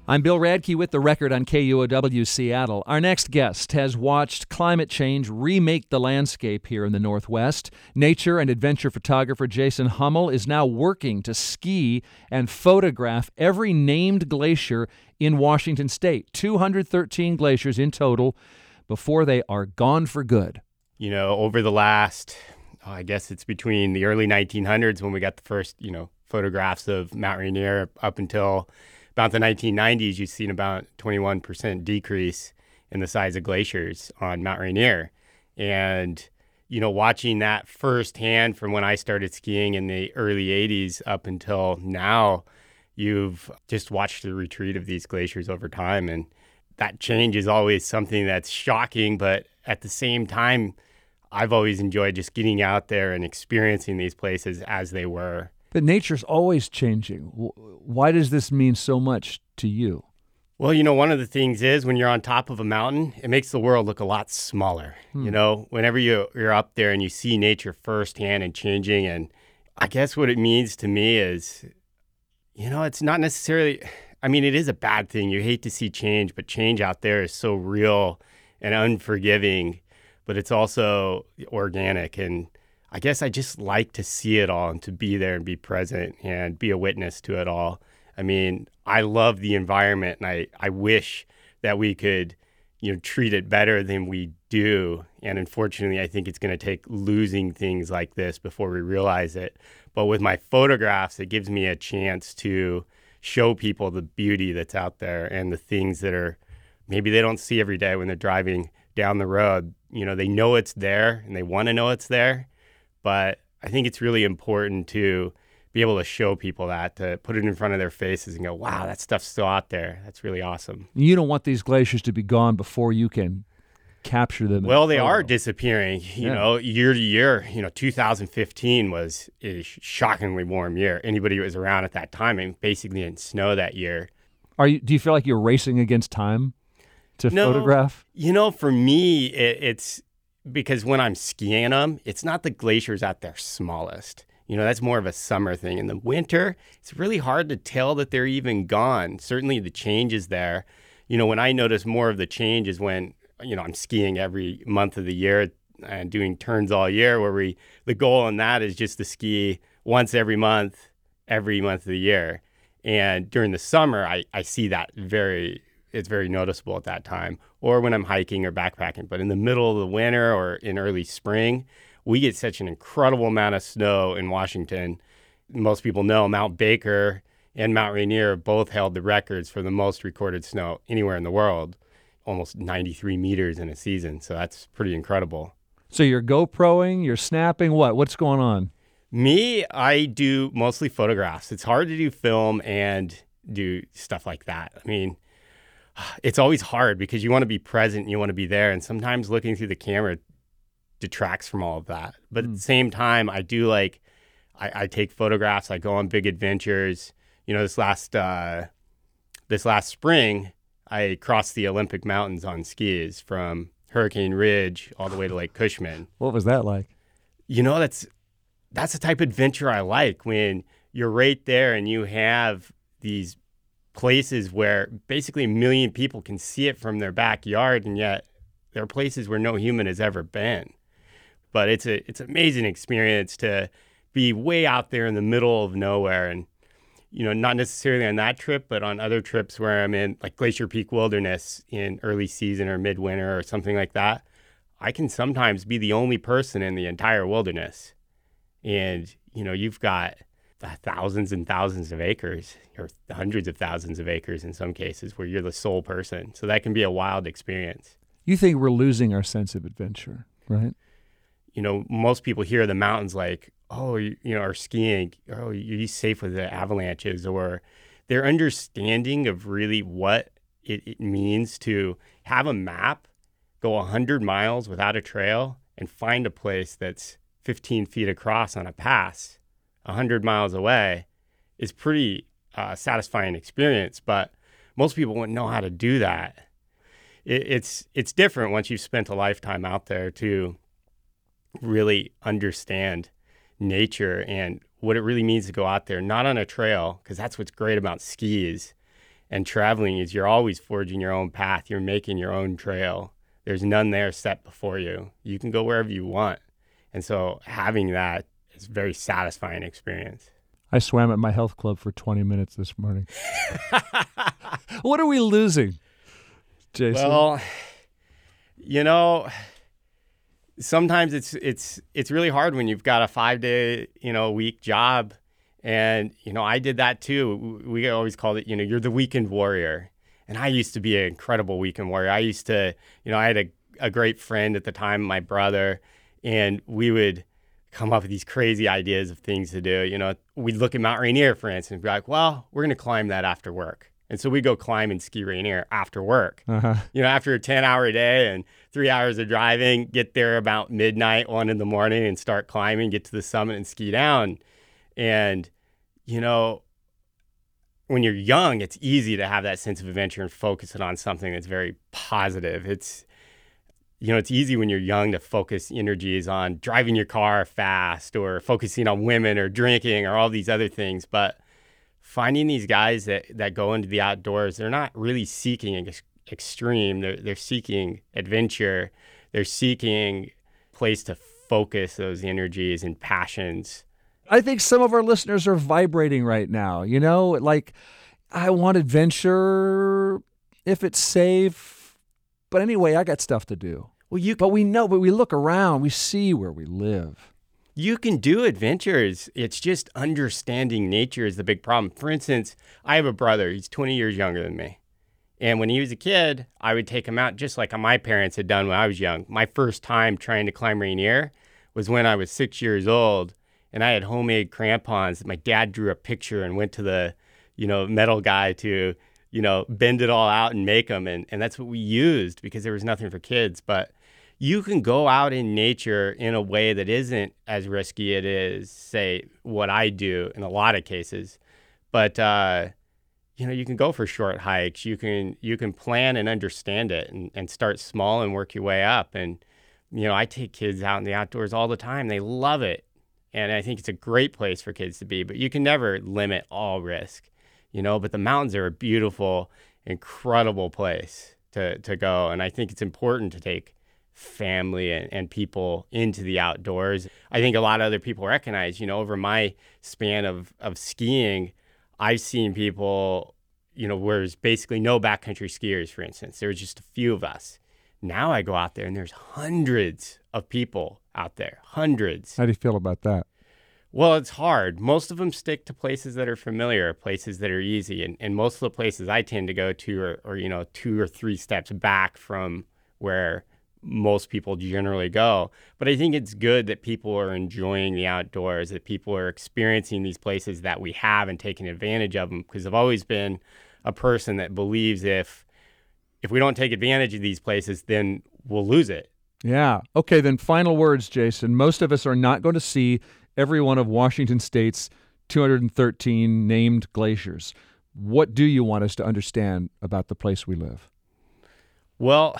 I'm Bill Radke with The Record on KUOW Seattle. Our next guest has watched climate change remake the landscape here in the Northwest. Nature and adventure photographer Jason Hummel is now working to ski and photograph every named glacier in Washington State, 213 glaciers in total, before they are gone for good. You know, over the last, I guess it's between the early 1900s when we got the first, photographs of Mount Rainier up until about the 1990s, you've seen about 21% decrease in the size of glaciers on Mount Rainier. And, watching that firsthand from when I started skiing in the early 80s up until now, you've just watched the retreat of these glaciers over time. And that change is always something that's shocking. But at the same time, I've always enjoyed just getting out there and experiencing these places as they were. But nature's always changing. Why does this mean so much to you? Well, one of the things is when you're on top of a mountain, it makes the world look a lot smaller. Whenever you're up there and you see nature firsthand and changing. And I guess what it means to me is, it's not necessarily, it is a bad thing. You hate to see change, but change out there is so real and unforgiving, but it's also organic. And I guess I just like to see it all and to be there and be present and be a witness to it all. I love the environment, and I wish that we could, treat it better than we do. And unfortunately, I think it's going to take losing things like this before we realize it. But with my photographs, it gives me a chance to show people the beauty that's out there and the things that are maybe they don't see every day when they're driving down the road. They know it's there and they want to know it's there. But I think it's really important to be able to show people that, to put it in front of their faces and go, wow, that stuff's still out there. That's really awesome. You don't want these glaciers to be gone before you can capture them. Well, they are disappearing, year to year. 2015 was a shockingly warm year. Anybody who was around at that time, basically didn't snow that year. Do you feel like you're racing against time to photograph? For me, it's because when I'm skiing them, it's not the glaciers at their smallest. That's more of a summer thing. In the winter, it's really hard to tell that they're even gone. Certainly the change is there. When I notice more of the change is when, I'm skiing every month of the year and doing turns all year where the goal on that is just to ski once every month of the year. And during the summer, I see that it's very noticeable at that time, or when I'm hiking or backpacking. But in the middle of the winter or in early spring, we get such an incredible amount of snow in Washington. Most people know Mount Baker and Mount Rainier both held the records for the most recorded snow anywhere in the world, almost 93 meters in a season. So that's pretty incredible. So you're GoProing, you're snapping, what's going on? Me, I do mostly photographs. It's hard to do film and do stuff like that. It's always hard because you want to be present and you want to be there. And sometimes looking through the camera detracts from all of that. But at the same time, I do I take photographs. I go on big adventures. This last spring, I crossed the Olympic Mountains on skis from Hurricane Ridge all the way to Lake Cushman. What was that like? That's the type of adventure I like, when you're right there and you have these places where basically 1 million people can see it from their backyard, and yet there are places where no human has ever been. But it's an amazing experience to be way out there in the middle of nowhere. And, not necessarily on that trip, but on other trips where I'm in like Glacier Peak Wilderness in early season or midwinter or something like that, I can sometimes be the only person in the entire wilderness. And, you've got thousands and thousands of acres, or hundreds of thousands of acres in some cases, where you're the sole person. So that can be a wild experience. You think we're losing our sense of adventure, right? Most people hear the mountains like, or skiing, you're safe with the avalanches, or their understanding of really what it means to have a map, go 100 miles without a trail, and find a place that's 15 feet across on a pass 100 miles away is pretty satisfying experience. But most people wouldn't know how to do that. It's different once you've spent a lifetime out there to really understand nature and what it really means to go out there, not on a trail, because that's what's great about skis, And traveling is you're always forging your own path. You're making your own trail. There's none there set before you. You can go wherever you want. And so having that is a very satisfying experience. I swam at my health club for 20 minutes this morning. What are we losing, Jason? Well, sometimes it's really hard when you've got a 5-day, week job. And, I did that too. We always called it, you're the weekend warrior. And I used to be an incredible weekend warrior. I used to, I had a great friend at the time, my brother, and we would come up with these crazy ideas of things to do. We'd look at Mount Rainier, for instance, and be like, well, we're going to climb that after work. And so we go climb and ski Rainier after work. Uh-huh. After a 10-hour day and 3 hours of driving, get there about midnight, 1 a.m, and start climbing, get to the summit and ski down. And, when you're young, it's easy to have that sense of adventure and focus it on something that's very positive. It's easy when you're young to focus energies on driving your car fast or focusing on women or drinking or all these other things. But finding these guys that go into the outdoors, they're not really seeking extreme. They're seeking adventure. They're seeking a place to focus those energies and passions. I think some of our listeners are vibrating right now. Like, I want adventure if it's safe. But anyway, I got stuff to do. But we look around, we see where we live. You can do adventures. It's just understanding nature is the big problem. For instance, I have a brother. He's 20 years younger than me. And when he was a kid, I would take him out just like my parents had done when I was young. My first time trying to climb Rainier was when I was 6 years old. And I had homemade crampons that my dad drew a picture and went to the, metal guy to bend it all out and make them. And that's what we used because there was nothing for kids. But you can go out in nature in a way that isn't as risky it is, say, what I do in a lot of cases. But, you can go for short hikes. You can plan and understand it and start small and work your way up. And, I take kids out in the outdoors all the time. They love it. And I think it's a great place for kids to be. But you can never limit all risk. But the mountains are a beautiful, incredible place to go. And I think it's important to take family and people into the outdoors. I think a lot of other people recognize, over my span of skiing, I've seen people, where there's basically no backcountry skiers, for instance. There was just a few of us. Now I go out there and there's hundreds of people out there, hundreds. How do you feel about that? Well, it's hard. Most of them stick to places that are familiar, places that are easy. And most of the places I tend to go to are 2 or 3 steps back from where most people generally go. But I think it's good that people are enjoying the outdoors, that people are experiencing these places that we have and taking advantage of them. Because I've always been a person that believes if we don't take advantage of these places, then we'll lose it. Yeah. Okay, then final words, Jason. Most of us are not going to see every one of Washington State's 213 named glaciers. What do you want us to understand about the place we live? Well,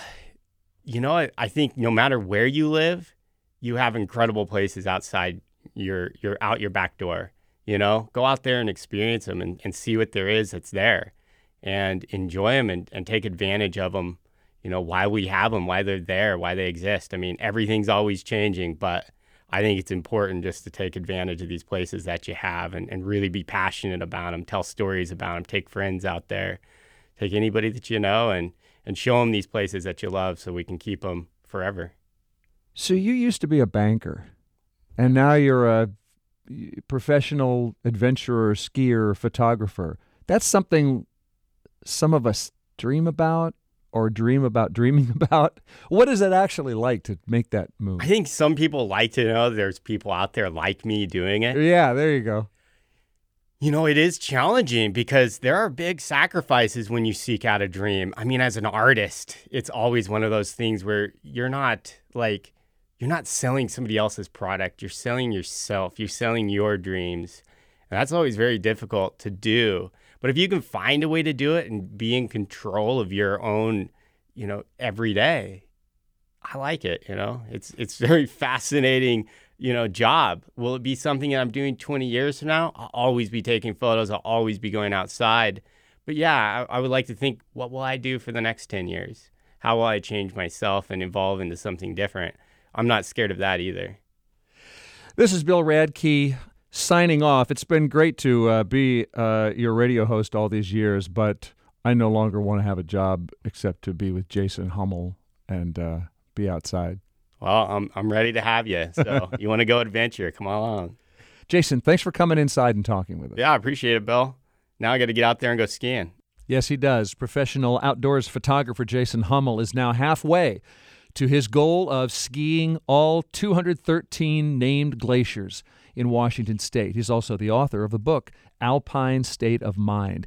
I think no matter where you live, you have incredible places outside your back door. Go out there and experience them and see what there is that's there and enjoy them and take advantage of them, why we have them, why they're there, why they exist. I mean, everything's always changing, but I think it's important just to take advantage of these places that you have and really be passionate about them, tell stories about them, take friends out there, take anybody that you know and show them these places that you love so we can keep them forever. So you used to be a banker, and now you're a professional adventurer, skier, photographer. That's something some of us dream about or dream about dreaming about. What is it actually like to make that move? I think some people like to know there's people out there like me doing it. Yeah, there you go. It is challenging because there are big sacrifices when you seek out a dream. I mean, as an artist, it's always one of those things where you're not selling somebody else's product. You're selling yourself. You're selling your dreams. And that's always very difficult to do. But if you can find a way to do it and be in control of your own, every day, I like it, It's very fascinating, job. Will it be something that I'm doing 20 years from now? I'll always be taking photos. I'll always be going outside. But yeah, I would like to think, what will I do for the next 10 years? How will I change myself and evolve into something different? I'm not scared of that either. This is Bill Radke signing off. It's been great to be your radio host all these years, but I no longer want to have a job except to be with Jason Hummel and be outside. Well, I'm ready to have you. So you want to go adventure, come along. Jason, thanks for coming inside and talking with us. Yeah, I appreciate it, Bill. Now I got to get out there and go skiing. Yes, he does. Professional outdoors photographer Jason Hummel is now halfway to his goal of skiing all 213 named glaciers in Washington State. He's also the author of the book, Alpine State of Mind.